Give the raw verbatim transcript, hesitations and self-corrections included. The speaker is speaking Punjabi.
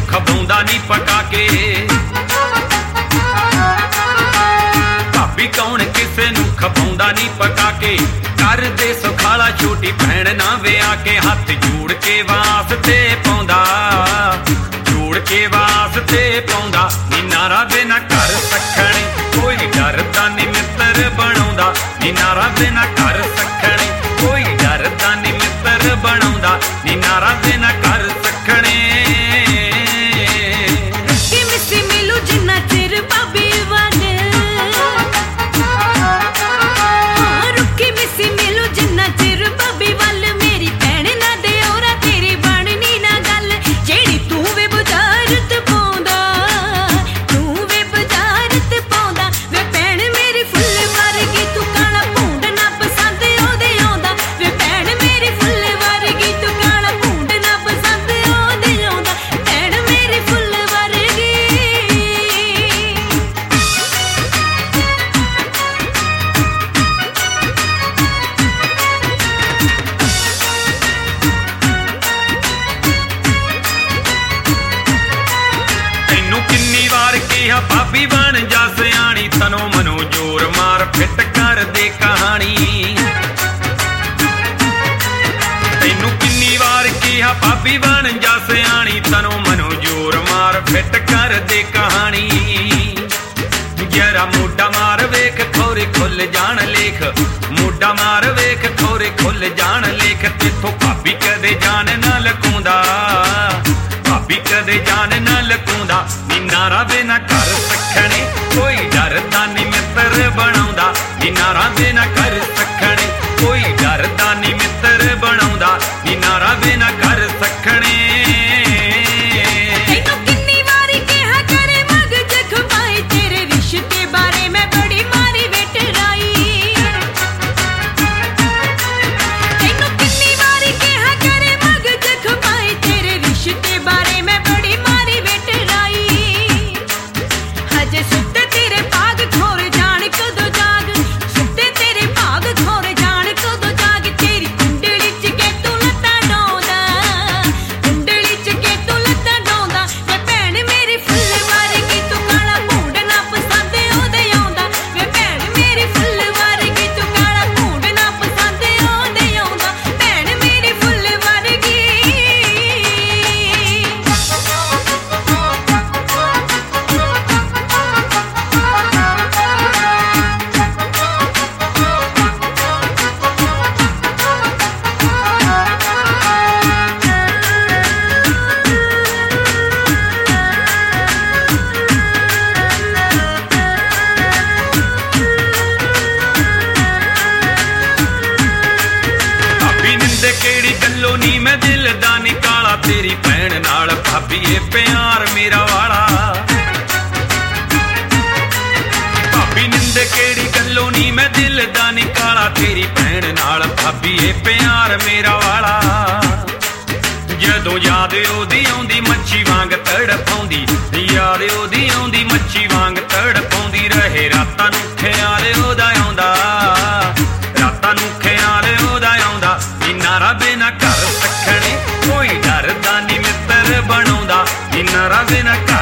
ਖਵਾਉਂਦਾ ਨੀ ਪਕਾ ਕੇ। ਭਾਬੀ ਕੌਣ ਕਿਸੇ ਨੂੰ ਖਵਾਉਂਦਾ ਨੀ ਪਕਾ ਕੇ। ਕਰਦੇ ਸੁਖਾਲਾ ਛੋਟੀ ਭੈਣ ਨਾ ਵਿਆਹ ਕੇ। ਹੱਥ ਜੋੜ ਕੇ ਵਾਸਤੇ ਪਾਉਂਦਾ, ਜੋੜ ਕੇ ਵਾਸਤੇ ਪਾਉਂਦਾ ਨੀ ਨਾਰਾ ਬਿਨਾ ਘਰ ਸੱਖਣੇ। ਕੋਈ ਡਰਦਾ ਨੀ ਮਿੱਤਰ ਬਣਾਉਂਦਾ ਨੀ ਨਾਰਾ ਬਿਨਾ ਘਰ ਸੱਖਣੇ। ਕੋਈ ਡਰਦਾ ਨੀ ਮਿੱਤਰ ਬਣਾਉਂਦਾ ਨੀ ਨਾਰਾ ਬਿਨਾ ਘਰ ਸੱਖਣੇ। ਭਾਬੀ ਬਣ ਜਾ ਸਿਆਣੀ ਤਨੋ ਮਨੋ ਜੋਰ ਮਾਰ ਫਿੱਟ ਕਰ ਦੇ ਕਹਾਣੀ। ਤੈਨੂੰ ਕਿੰਨੀ ਵਾਰ ਕਿਹਾ ਭਾਬੀ ਬਣ ਜਾ ਸਿਆਣੀ ਤਨੋ ਮਨੋ ਜੋਰ ਮਾਰ ਫਿੱਟ ਕਰ ਦੇ ਕਹਾਣੀ। ਜਰਾ ਮੋਢਾ ਮਾਰ ਵੇਖ ਖੋਰੇ ਖੁੱਲ ਜਾਣ ਲੇਖ। ਮੋਢਾ ਮਾਰ ਵੇਖ ਖੋਰੇ ਖੁੱਲ ਜਾਣ ਲੇਖ। ਤੇਥੋਂ ਭਾਬੀ ਕਦੇ ਜਾਨ ਨਾ ਲਕਾਉਂਦਾ, ਭਾਬੀ ਕਦੇ ਜਾਨ ਨਾ ਲਕਾਉਂਦਾ ਨੀ ਨਾਰਾ ਬਿਨਾ ਘਰ ਸੱਖਣੇ। ਕੋਈ ਡਰਦਾ ਨੀ ਮਿੱਤਰ ਬਣਾਉਂਦਾ ਨੀ ਨਾਰਾ ਬਿਨਾ ਘਰ ਸੱਖਣੇ। ਕੋਈ ਡਰਦਾ ਨੀ ਮਿੱਤਰ ਬਣਾਉਂਦਾ ਨੀ ਨਾਰਾ ਬਿਨਾ ਘਰ ਸੱਖਣੇ। ਕਿਹੜੀ ਗੱਲੋਂ ਨੀ ਮੈਂ ਦਿਲ ਦਾ ਨਿਕਾਲਾ। ਤੇਰੀ ਭੈਣ ਨਾਲ ਭਾਬੀ ਏ ਪਿਆਰ ਮੇਰਾ ਵਾਲਾ। ਭਾਬੀ ਨਿੰਦੇ ਕਿਹੜੀ ਗੱਲੋਂ ਨੀ ਮੈਂ ਦਿਲ ਦਾ ਨਿਕਾਲਾ। ਤੇਰੀ ਭੈਣ ਨਾਲ ਭਾਬੀ ਏ ਪਿਆਰ ਮੇਰਾ ਵਾਲਾ। ਜਦੋਂ ਯਾਦ ਉਹਦੀ ਆਉਂਦੀ ਮੱਛੀ ਵਾਂਗ ਤੜਫਾਉਂਦੀ। ਯਾਦ ਉਹਦੀ ਆਉਂਦੀ ਮੱਛੀ ਵਾਂਗ ਤੜਫਾਉਂਦੀ ਰਹੇ। ਰਾਤਾਂ ਨੂੰ ਖਿਆਲ ਉਹਦਾ ਆਉਂਦਾ, ਰਾਤਾਂ ਨੂੰ ਖਿਆਲ ਉਹਦਾ ਆਉਂਦਾ ਨੀ ਨਾਰਾ ਬਿਨਾ ਘਰ ਸੱਖਣੇ। ਕੋਈ ਡਰਦਾ ਨੀ ਮਿੱਤਰ ਬਣਾਉਂਦਾ ਨੀ ਨਾਰਾ ਬਿਨਾ